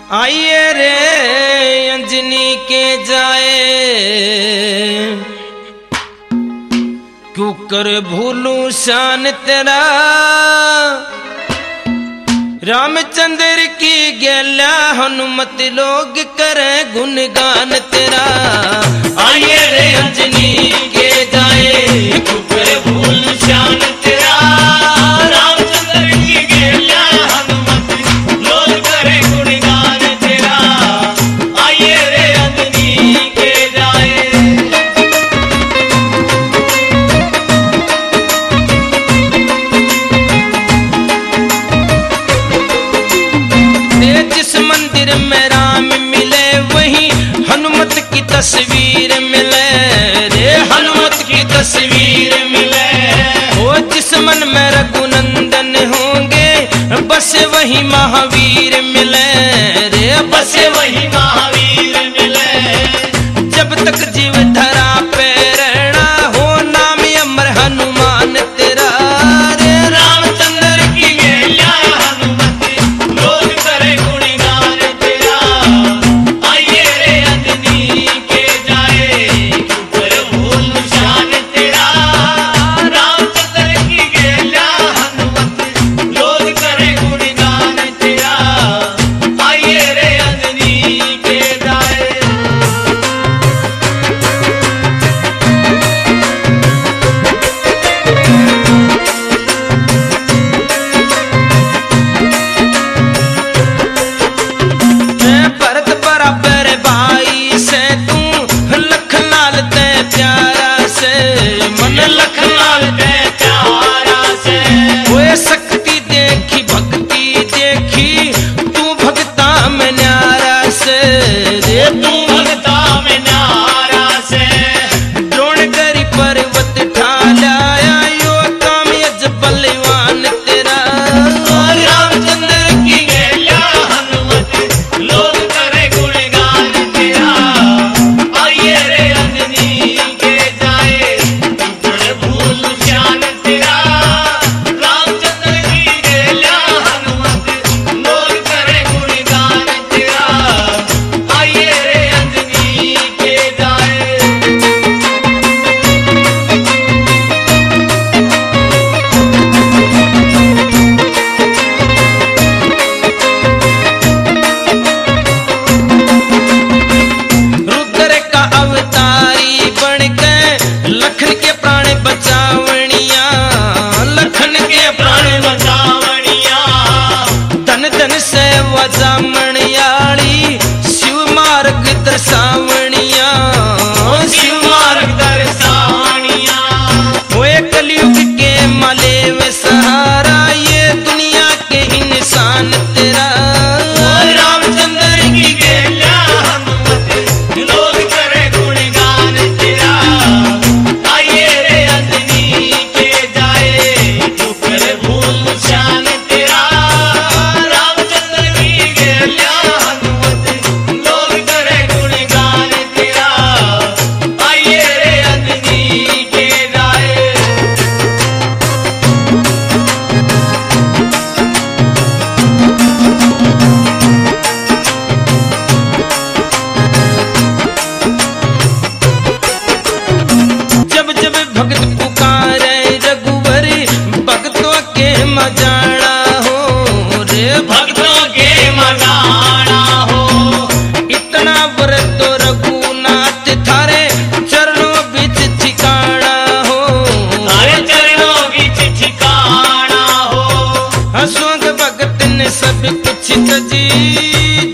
आइए रे अंजनी के जाए, क्यों कर भूलू शान तेरा। रामचंद्र की गेला हनुमत लोग करे गुणगान तेरा। आइए रे अंजनी के जाए, क्यों कर भूलू शान तेरा। रामचंद्र की गेला हनुमत लोग करे गुणगान तेरा। आइए रे अंजनी के जाए। जिस मंदिर में राम मिले वहीं हनुमत की तस्वीर मिले रे, हनुमत की तस्वीर मिले। वो जिस मन में रघुनंदन होंगे बस वही महावीर मिले रे, बस वही महावीर मिले। जब तक जीव धरा पे रहना हो नाम अमर हनुमान तेरा। रे रामचंद्र की गेला हनुमत लोग करे गुणगान तेरा। आइए रे अंजनी के जाए, क्यों कर भूलू शान तेरा। रामचंद्र की गेला हनुमत लोग करे गुणगान तेरा। आइए रे अंजनी के जाए। भरत बराबर भाई से तू लखनलाल ते प्यारा से, मन लखनलाल ते प्यारा से। वो शक्ति देखी भक्ति देखी तू भक्ता में न्यारा से रे, तू भक्ता में न्यारा से। द्रोण करी पर्वत ढालाया यो काम यज बलवान तेरा। रामचंद्र की गेला हनुमत लोग करे गुणगान तेरा। आइए रे अंजनी के जाए, क्यों कर भूलू शान तेरा। रामचंद्र की गेला हनुमत लोग करे गुणगान तेरा। आइए रे अंजनी के जाए। रुद्र का अवतारी बनके लखन के प्राण बचावनिया, लखन के प्राण बचावनिया। धन धन से वजामणियाली शिव मार्ग दर्शावनिया, शिव मार्ग दर्शावनिया। वो कलयुग के मले में सहारा ये दुनिया के इंसान तेरा। रामचंद्र की गेला हनुमत लोग करे गुणगान तेरा। आइए रे अंजनी के जाए, क्यों कर भूलू शान तेरा। रामचंद्र की गेला हनुमत लोग करे गुणगान तेरा। आइए रे अंजनी के जाए। जब जब भक्त पुकारे रघुवर भक्तों के मजाना हो रे, भक्तों के मजाना हो। इतना व्रत तो रघुनाथ थारे चरणों बीच ठिकाना हो, थारे चरणों बीच ठिकाना हो। हंसों के भक्त ने सब कुछ तजी